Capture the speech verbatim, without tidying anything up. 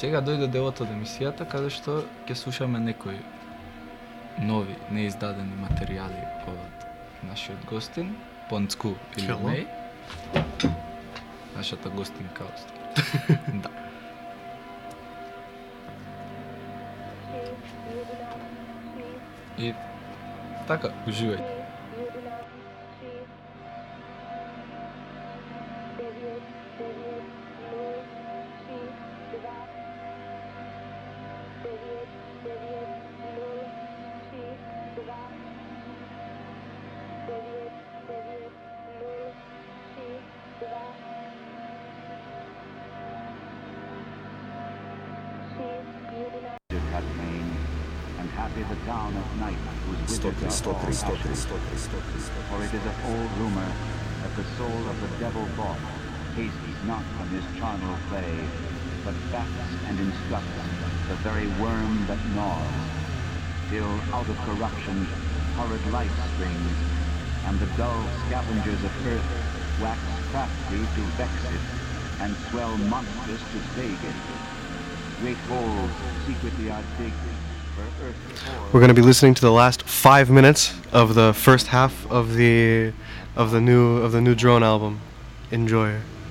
Сега дојде делот од емисијата каде што ќе слушаме некои нови, неиздадени материјали од нашиот гостин, Понцку или Меј. Нашата гостинка остава. Да. И така, уживај. The town at night whose wizards are all ashes. For it is an old rumor that the soul of the devil bought tastes not from his charnel clay, but bats and instructs the very worm that gnaws, till out of corruption horrid life springs, and the dull scavengers of earth wax crafty to vex it, and swell monstrous to plague it. Great holes secretly are digged. We're going to be listening to the last five minutes of the first half of the of the new of the new Drone album. Enjoy.